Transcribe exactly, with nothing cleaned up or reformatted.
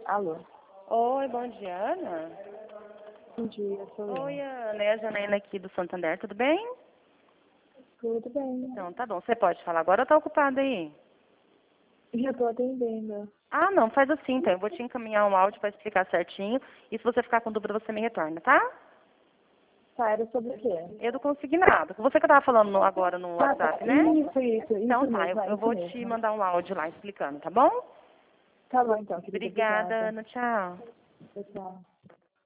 Alô? Oi, bom dia, Ana. Bom dia, sou eu. Oi, Ana. É a Janaína aqui do Santander, tudo bem? Tudo bem. Então, tá bom. Você pode falar agora ou tá ocupada aí? Já tô atendendo. Ah, não, faz assim, então. Eu vou te encaminhar um áudio para explicar certinho. E se você ficar com dúvida, você me retorna, tá? Tá, era sobre o quê? Eu não consegui nada. Você que eu tava falando no- agora no Ah, tá. WhatsApp, né? Isso, isso, Então isso tá, eu, mesmo, é eu isso vou te mesmo. mandar um áudio lá explicando, tá bom? Tá bom então, querida. Obrigada, Obrigada. Ana. Tchau. Tchau, tchau.